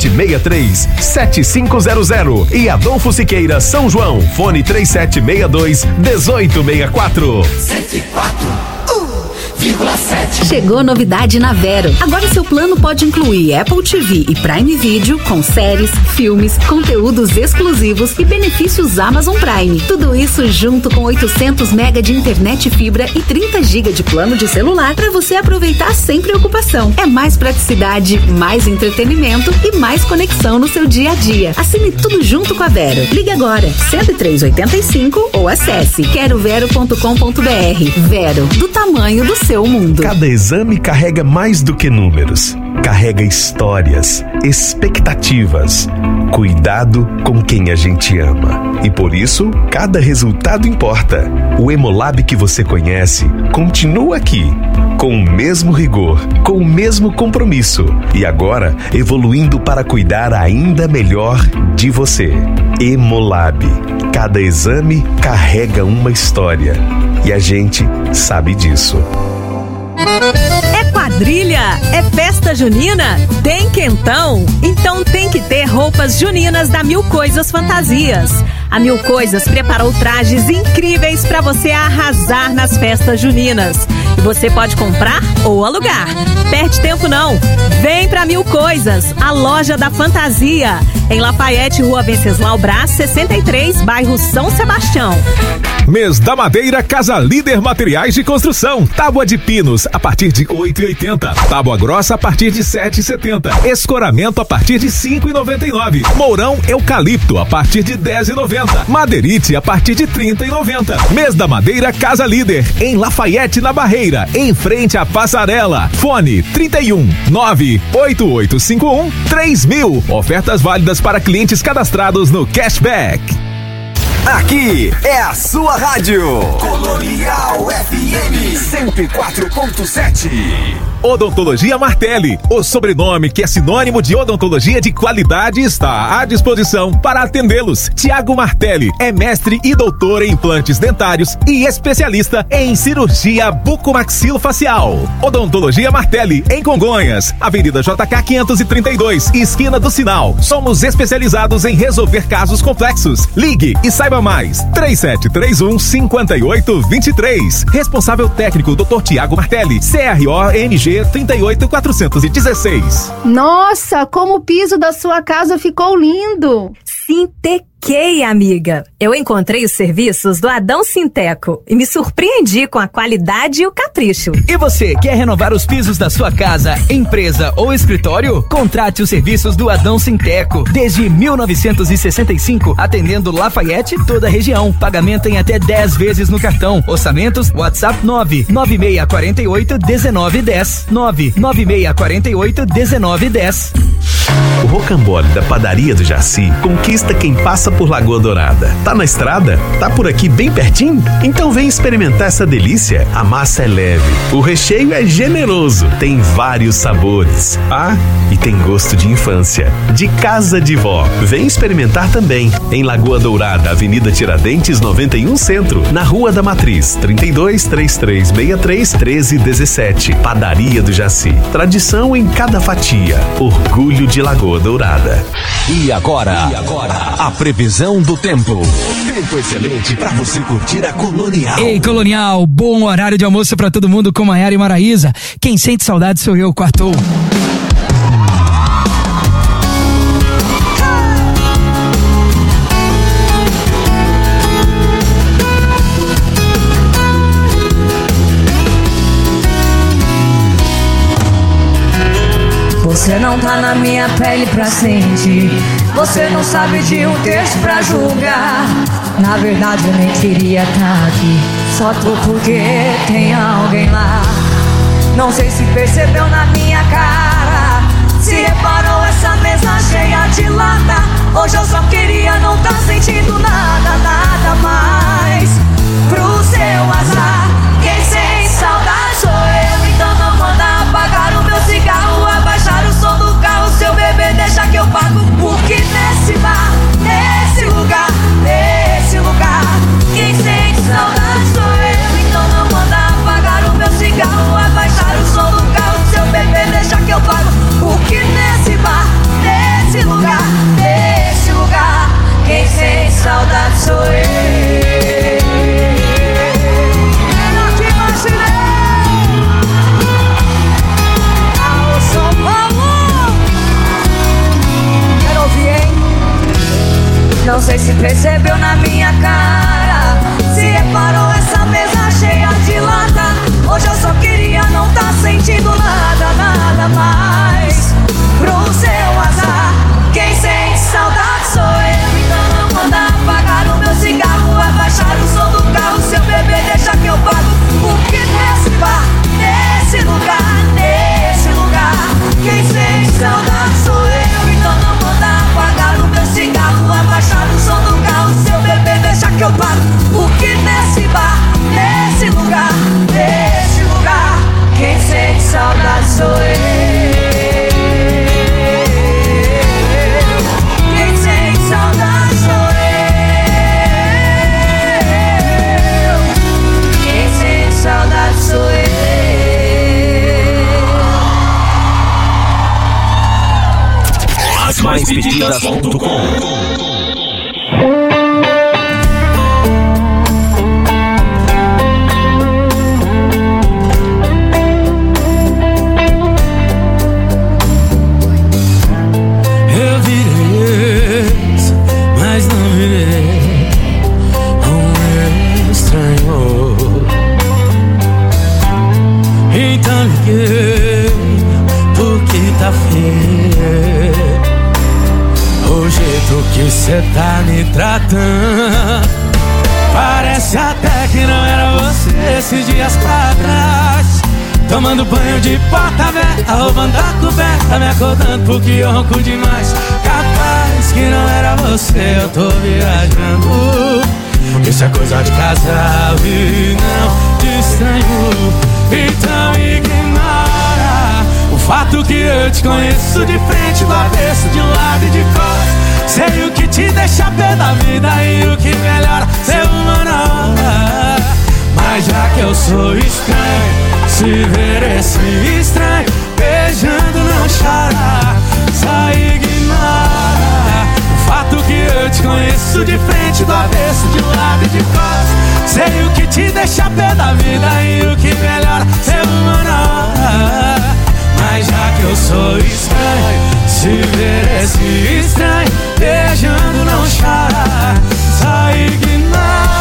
3763-7500 e Adolfo Siqueira, São João. Fone 3762-1864. 104. Chegou novidade na Vero. Agora seu plano pode incluir Apple TV e Prime Video com séries, filmes, conteúdos exclusivos e benefícios Amazon Prime. Tudo isso junto com 800 MB de internet fibra e 30 GB de plano de celular para você aproveitar sem preocupação. É mais praticidade, mais entretenimento e mais conexão no seu dia a dia. Assine tudo junto com a Vero. Ligue agora 10385 ou acesse querovero.com.br. Vero, do tamanho do seu mundo. Cada exame carrega mais do que números. Carrega histórias, expectativas, cuidado com quem a gente ama. E por isso, cada resultado importa. O Hemolab que você conhece continua aqui, com o mesmo rigor, com o mesmo compromisso. E agora, evoluindo para cuidar ainda melhor de você. Hemolab. Cada exame carrega uma história. E a gente sabe disso. É quadrilha? É festa junina? Tem quentão? Então tem que ter roupas juninas da Mil Coisas Fantasias. A Mil Coisas preparou trajes incríveis para você arrasar nas festas juninas. E você pode comprar ou alugar. Perde tempo não. Vem pra Mil Coisas, a loja da fantasia. Em Lafayette, Rua Venceslau Brás, 63, bairro São Sebastião. Mês da Madeira Casa Líder Materiais de Construção. Tábua de pinos a partir de R$ 8,80. Tábua grossa a partir de R$ 7,70. Escoramento a partir de R$ 5,99. Mourão eucalipto a partir de R$ 10,90. Madeirite a partir de R$ 30,90. Mês da Madeira Casa Líder, em Lafayette, na Barreira, em frente à Passarela. Fone 31 98851 3000. Ofertas válidas para clientes cadastrados no Cashback. Aqui é a sua rádio Colonial FM 104.7. Odontologia Martelli, o sobrenome que é sinônimo de odontologia de qualidade, está à disposição para atendê-los. Tiago Martelli é mestre e doutor em implantes dentários e especialista em cirurgia bucomaxilofacial. Odontologia Martelli, em Congonhas, Avenida JK 532, esquina do Sinal. Somos especializados em resolver casos complexos. Ligue e saiba mais. 3731-5823. Responsável técnico Dr. Tiago Martelli, CRO-NG 38416. Nossa, como o piso da sua casa ficou lindo! Sintequei, amiga. Eu encontrei os serviços do Adão Sinteco e me surpreendi com a qualidade e o capricho. E você, quer renovar os pisos da sua casa, empresa ou escritório? Contrate os serviços do Adão Sinteco. Desde 1965, atendendo Lafayette e toda a região. Pagamento em até 10 vezes no cartão. Orçamentos, WhatsApp 99648-1910. 99648-1910. O rocambole da padaria do Jaci conquista quem passa por Lagoa Dourada. Tá na estrada? Tá por aqui bem pertinho? Então vem experimentar essa delícia. A massa é leve, o recheio é generoso, tem vários sabores. Ah, e tem gosto de infância, de casa de vó. Vem experimentar também. Em Lagoa Dourada, Avenida Tiradentes 91 Centro, na Rua da Matriz, 3233631317. Padaria do Jaci. Tradição em cada fatia. Orgulho de Lagoa Dourada. E agora, a previsão do tempo. Tempo excelente para você curtir a Colonial. Ei, Colonial, bom horário de almoço para todo mundo com Maiara e Maraísa. Quem sente saudade sou eu, Quartou. Você não tá na minha pele pra sentir. Você não sabe de um texto pra julgar. Na verdade eu nem queria tá aqui. Só tô porque tem alguém lá. Não sei se percebeu na minha cara. Se reparou essa mesa cheia de lata. Hoje eu só queria não tá sentindo nada, nada mais. Pro seu azar, quem sem saudade sou eu. Então não manda apagar o meu cigarro, abaixar o som do carro. Seu bebê deixa que eu pago. Porque nesse bar, nesse lugar, quem sente saudade sou eu. Então não manda apagar o meu cigarro, abaixar o som do carro. Seu bebê deixa que eu pago. Porque nesse bar, nesse lugar, quem sente saudade sou eu. Eu não te imaginei. Não sei se percebeu na minha cara, se reparou essa mesa cheia de lata. Hoje eu só queria não tá sentindo nada, nada mais. Pro seu azar, quem sente saudade sou eu. Então não manda apagar o meu cigarro, abaixar o som do carro. Seu bebê deixa que eu pago, porque nesse bar, nesse lugar, quem sente saudade sou eu. Então não manda apagar o meu cigarro, abaixar o som do carro. Seu bebê deixa que eu pago, porque nesse bar, nesse lugar, quem sente saudade sou eu. Quem sente saudade sou eu. Quem sente saudade sou eu. As mais pedidas.com. Mas não virei um estranho. Então liguei porque tá feio o jeito que cê tá me tratando. Parece até que não era você esses dias pra trás. Tomando banho de porta aberta, roubando a coberta, me acordando porque eu ronco demais. Capaz que não era você, eu tô viajando. Isso é coisa de casal e não de estranho. Então ignora o fato que eu te conheço de frente, do avesso, de um lado e de costas. Sei o que te deixa pé da vida e o que melhora ser uma na hora. Mas já que eu sou estranho, se ver esse estranho beijando não chora. Só ignora o fato que eu te conheço de frente, do avesso, de um lado e de costas. Sei o que te deixa pé da vida e o que melhora ser uma na hora. Mas já que eu sou estranho, se ver esse estranho beijando não chora. Só ignora.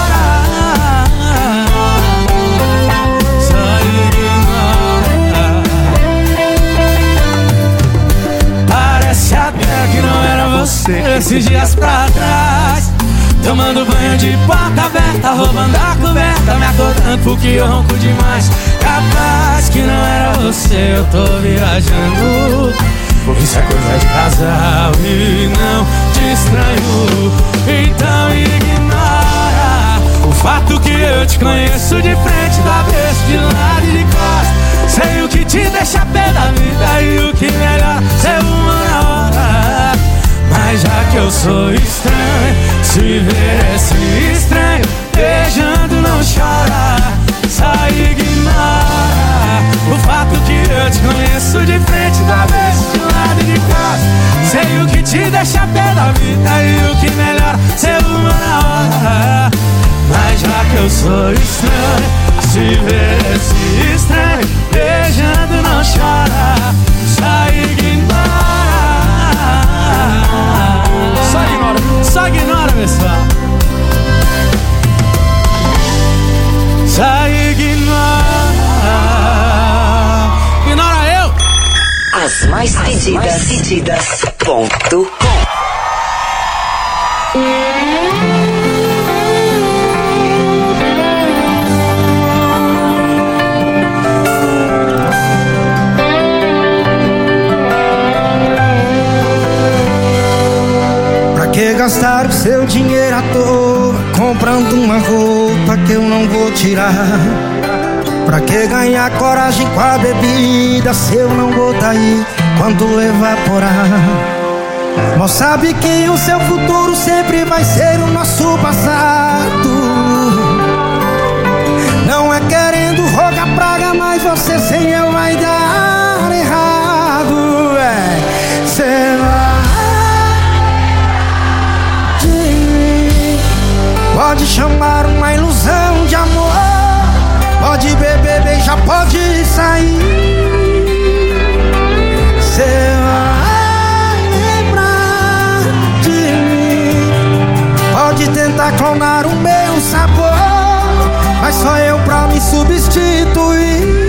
Parece até que não era você esses dias pra trás. Tomando banho de porta aberta, roubando a coberta, me acordando porque eu ronco demais. Capaz que não era você, eu tô viajando. Isso é coisa de casal e não de estranho. Então ignora o fato que eu te conheço de frente, do avesso, de lado e de costas. Sei o que te deixa pé da vida e o que melhor ser uma na hora. Mas já que eu sou estranho, se ver esse estranho beijando não chora. Só ignora o fato que eu te conheço de frente, do avesso, de lado e de costas. Sei o que te deixa pé da vida e o que melhor ser uma na hora. Mas já que eu sou estranho, se ver esse estranho beijando não chora. Só ignora. Só ignora, pessoal. Só ignora. Ignora eu. As mais pedidas.com. Pra que gastar o seu dinheiro à toa comprando uma roupa que eu não vou tirar? Pra que ganhar coragem com a bebida se eu não vou tá aí quando evaporar? Mas sabe que o seu futuro sempre vai ser o nosso passado. Não é querendo rogar praga, mas você sem eu vai dar errado. Cê vai de mim. Pode chamar uma ilusão de amor. Pode beber, beijar, pode sair. Cê vai lembrar de mim tentar clonar o meu sabor, mas só eu pra me substituir.